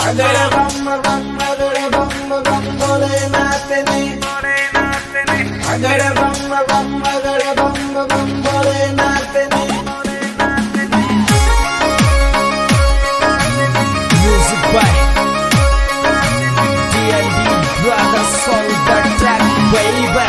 अगर बम बम अगर बम बम भोलेनाथ ने अगर बम बम अगर बम बम भोलेनाथ ने Music by D&D Brothers on the track, baby.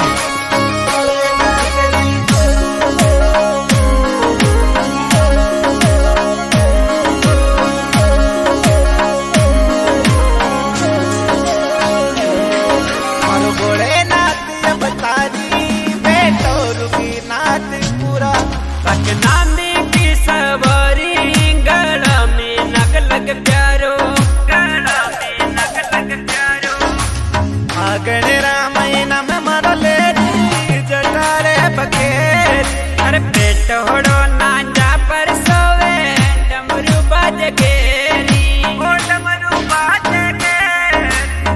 नांदी की सवारी गला में नग लग प्यारो गला में नग लग प्यारो आगण रामायण में मरले जटारे बखेर अरे पेटोड़ो नांजा पर सोवे डमरू बाज गेरी ओ डमरू बाज गेरी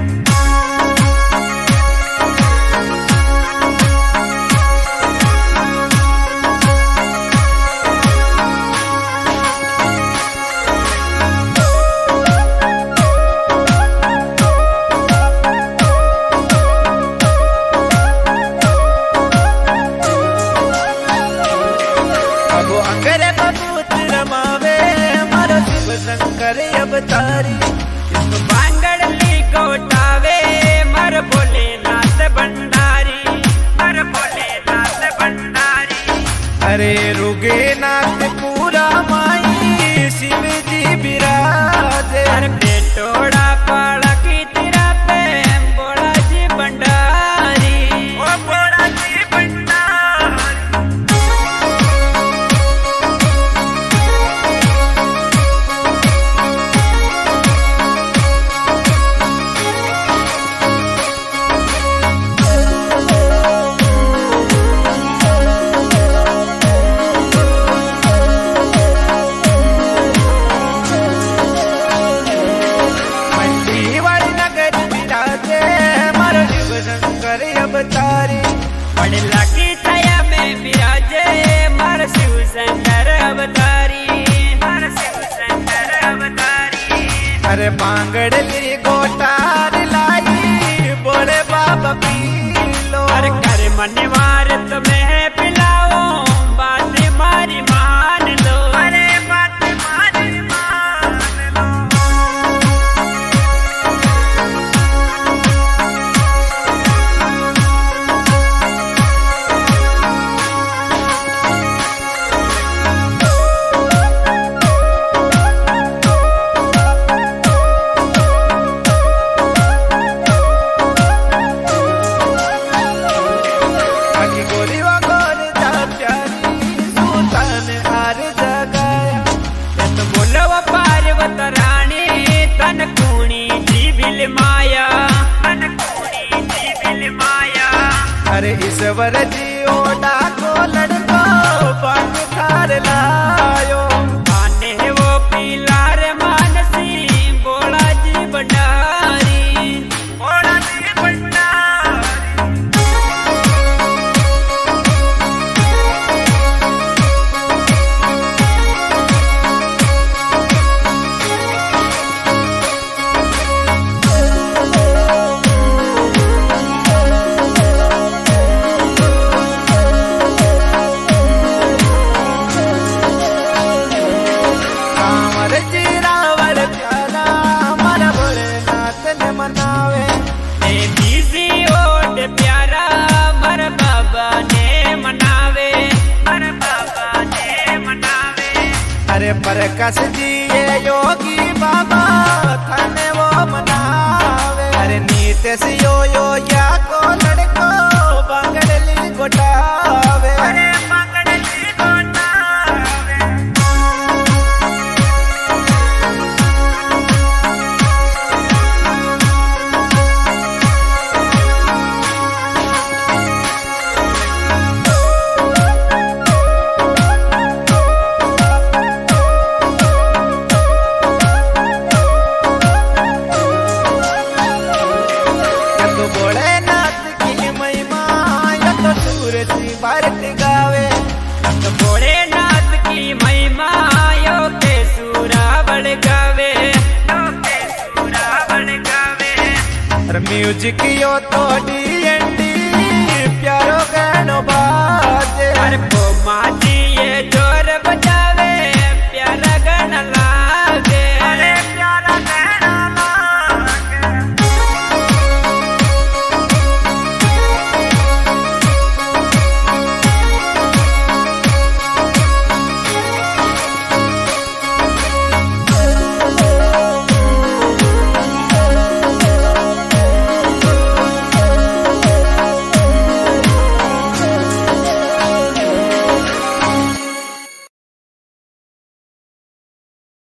शंकर अवतारी बांगड़ली कोटावे मर भोलेनाथ भंडारी मर भोलेनाथ भंडारी अरे रुगे नाथ पूरा माई शिव जी विराजे अरे पेटोड़ा पाड़ा की तिरा पे बोला जी भंडारी ओ बोला जी भंडारी अवतारी बड़े लाठी छाया में विराजे मार शिव शंकर अवतारी मार शिव शंकर अवतारी अरे बांगड़ली गोटार लाई बोले बाबा पी लो अरे कर मनवार तुम्हें पिलाओ बात मारी मान लो अरे बात मारी मान लो अरे ईश्वर जी ओडा को लड़को पग थार लायो आने वो पीलार मानसी बोला जी भंडारी बोला जी भंडारी अरे प्रकाश जी ये योगी बाबा थाने वो मनावे अरे नीतेश यो या को लड़को बांगड़ली गोटावे अरे बांगड़ली गोटावे म्यूजिक यो तो डी प्यारो गानो बाजे। अरे